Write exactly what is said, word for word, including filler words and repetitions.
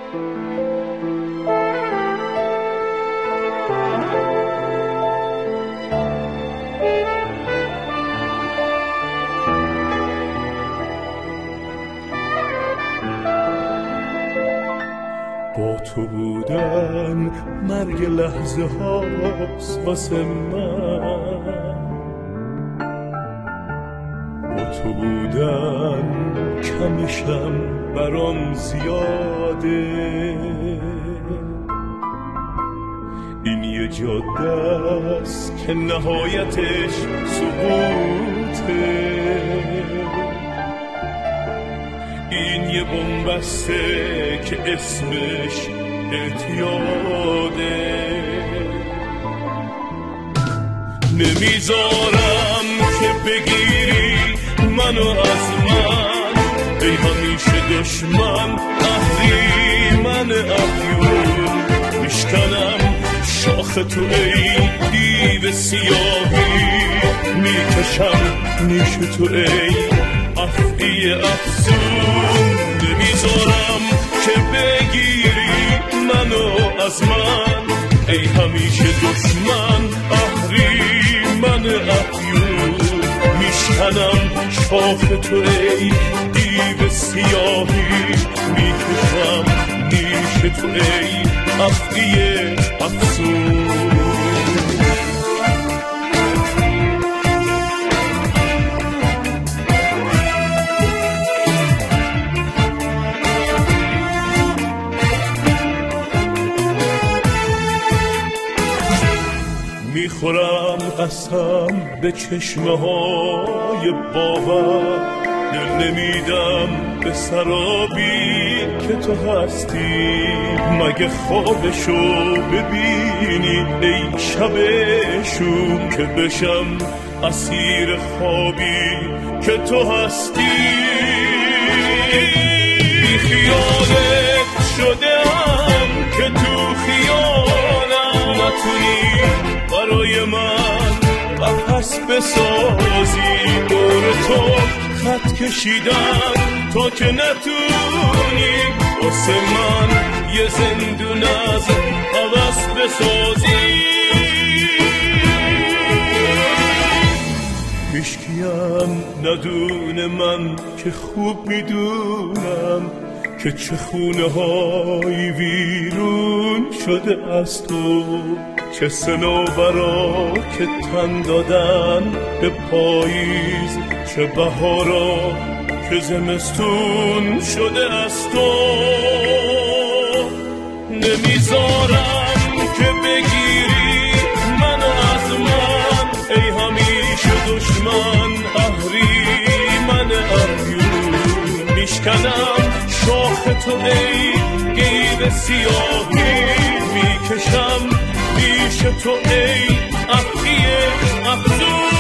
با تو بودن مرگ لحظه هاست واسه من، با تو بودن کمشم برام زیاده. این یه جاده است که نهایتش سقوطه، این یه بنبسته که اسمش اعتیاده. نمیذارم که بگیری منو از من، ای همیشه دشمن اهریمن افیون. میشکنم شاخ تو ای دیو سیاهی، میکشم نیش تو ای افعی افزون. نمیذارم که بگیری منو از من، ای همیشه دشمن اهریمن افیون. میشکنم شاخ تو ای دیو سیاهی، میکشم نیش تو ای افعی افزون. میخورم قسم به چشمه های باور، دل نمیدم به سرابی که تو هستی. مگه خوابشو ببینی ای شبشون، که بشم اسیر خوابی که تو هستی. بی خیالت شدم که تو خیالم نتونی برای من قفس بسازی. دور تو خط کشیدم تا که نتونی واسه من یه زندون از هوس بسازی. هیچکیم ندونه من که خوب میدونم که چه خونه های ویرون شده از تو، چه صنوبرا که تن دادن به پاییز، چه بهارا که زمستون شده از تو. نمیذارم که بگیری منو از من، ای همیشه دشمن اهریمن افیون. میشکنم شاخ تو ای گیو سیاهی، میکشم نیش تو ای افعی افزون.